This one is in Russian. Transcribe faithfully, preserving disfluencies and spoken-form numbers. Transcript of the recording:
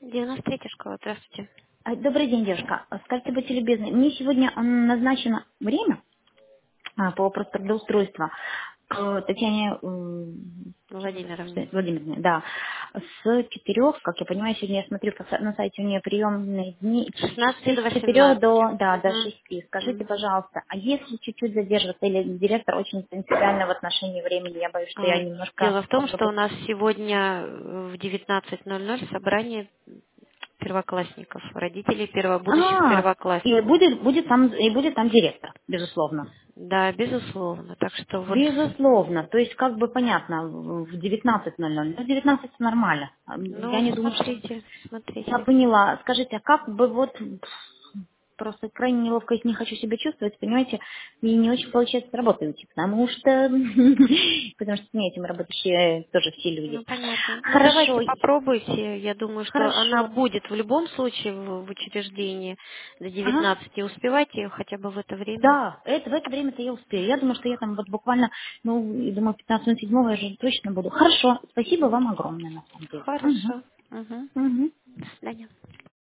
девяносто третья школа, здравствуйте. А, Добрый день, девушка. А, Скажите, будьте любезны, мне сегодня м, назначено время а, по вопросу трудоустройства к Татьяне м, Владимировна. Владимировне, да, с четырех, как я понимаю, сегодня я смотрю по са- на сайте у нее приемные дни, С шестнадцати часы до с четырех восемнадцати. до, да, до Угу. шести. Скажите, Угу. пожалуйста, а если чуть-чуть задерживаться, или директор очень принципиально в отношении времени, я боюсь, что я А, немножко Дело в том, могу что у быть... нас сегодня в девятнадцать ноль ноль собрание первоклассников, родителей перво, будущих А, и первоклассников. будет, будет там, и будет там директор, безусловно. Да, безусловно. Так что вот, Безусловно. То есть, как бы понятно, в в девятнадцать ноль ноль. Ну, девятнадцать нормально. А, Я ну, не думаю, что... смотрите, Я смотрите. поняла. Скажите, а как бы вот... Просто крайне неловко, если не хочу себя чувствовать, понимаете, и не очень получается работать уйти, потому что... Потому что с ней этим работающие тоже все люди. Ну, понятно. Ну, Хорошо, давайте попробуйте. Я думаю, что она хорошо. будет в любом случае в, в учреждении до Ага. девятнадцати. Успевайте хотя бы в это время. Да, это, в это время-то я успею. Я думаю, что я там вот буквально, ну, и думаю, пятнадцать минут седьмого я же точно буду. Хорошо, спасибо вам огромное, на самом деле. Угу. Хорошо. Угу. Угу. До свидания.